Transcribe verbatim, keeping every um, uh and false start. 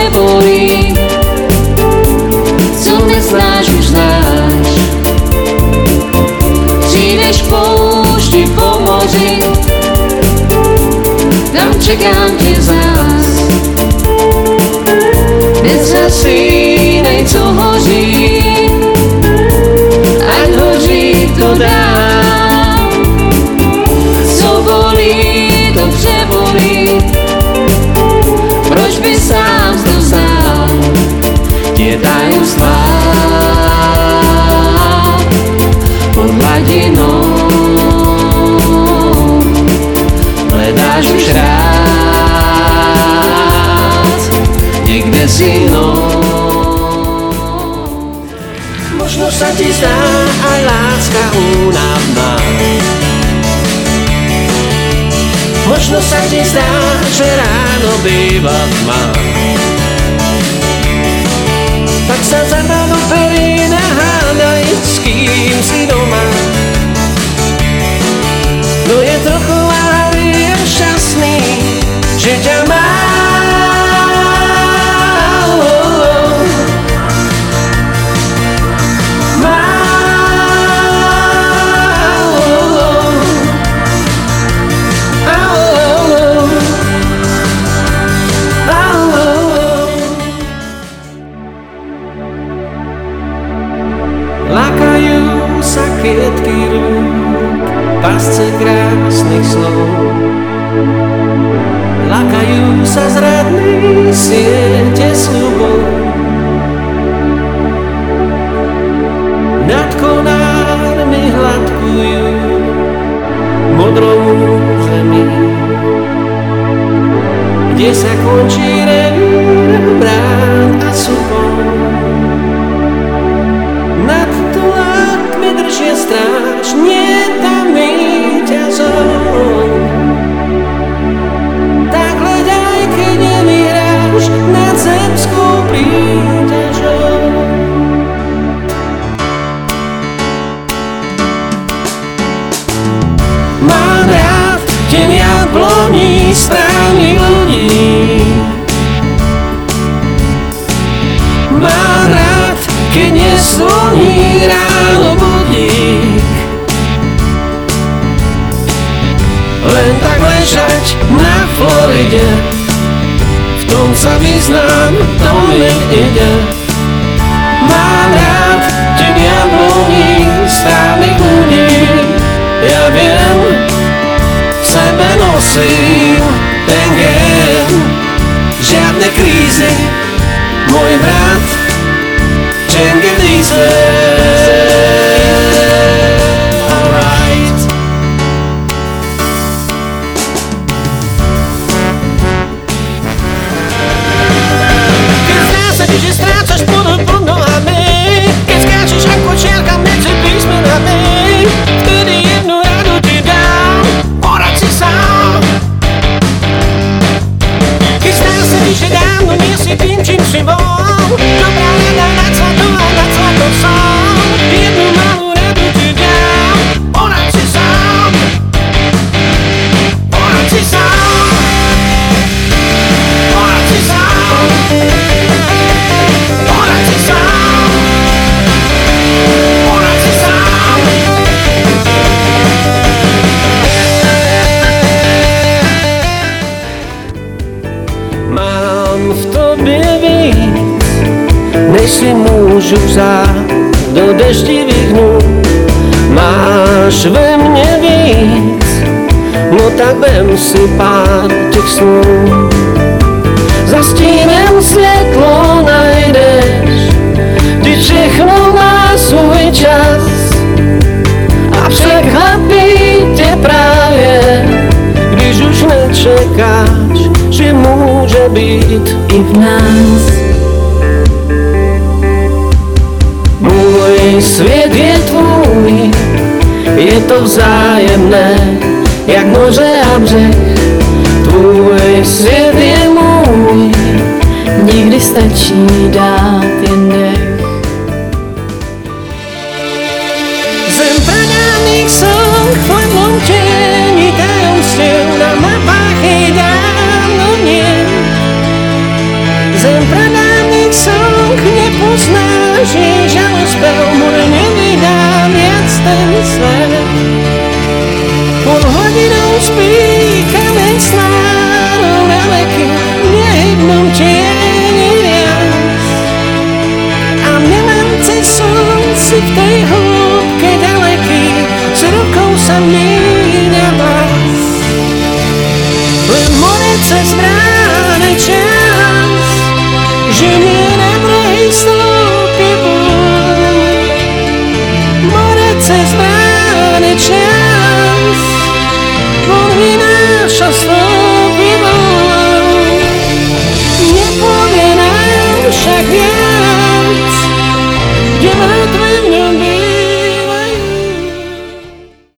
bolí, co neznáš, už znáš. Přijdeš k poušti po moři, tam čekám tě zás. Nezhasínej, co hoří, ať hoří to dál. Co bolí, to přebolí, proč by sám zdozal tě tajemstvá pod hladinou. Hledáš už rád někde s jinou. Možno sa ti zdá aj láska únavná, možno sa ti zdá, že ráno býva tma. Tak sa zadá do perín a hádaj, s kým si doma. No je trochu váhavý a šťastný, že ťa má. Lákajú sa kvietky rúk, pasce krásnych slov. Lákajú sa zradní siete sľubov. Nad konármi hladkujú modrou zemi, kde sa končí revír brán a súpov. Nad tlákmi držia stráž, nie tam víťazov. Tak hľadaj, keď nevyhráš nad zemskou príťažou. Mám rád deň jabloní správnych ľudí. Mám rád, keď nezvoní ráno budík. Len tak ležať na Floride, v tom sa vyznám, to mi ide. Mám rád deň jabloní správnych ľudí. Ja viem, v sebe nosím ten gen, žiadne krízy, môj brat Cengiz Diese. Alright. Keď zdá sa ti, že strácaš pôdu pod nohami, keď skáčeš ako čiarka medzi písmenami, vtedy jednu radu ti dám, poraď si sám. Keď zdá sa ti, že dávno nie si tým, čím si bol, dobrá rada nad zlatou a nad zlatou som. Jednu malú radu ti dám, poraď si sám. Poraď si sám. Poraď si sám. Poraď si sám. Poraď si sám. Mám v tobie víc, než si môžu vzáť do deštivých dnú. Máš ve mne víc, no tak vem si pár těch snů. Za stínem světlo najdeš, ty všechno má svůj čas a překvapí tě právě, když už nečekáš, že může být i v nás. Můj svět je tvůj, je to vzájemné, jak moře a břeh. Tvůj svět je můj, nikdy stačí dát jen dech. Zem praňaných song, chladnom tění tajomstiev na mapách je dávno nie. Zem sa mi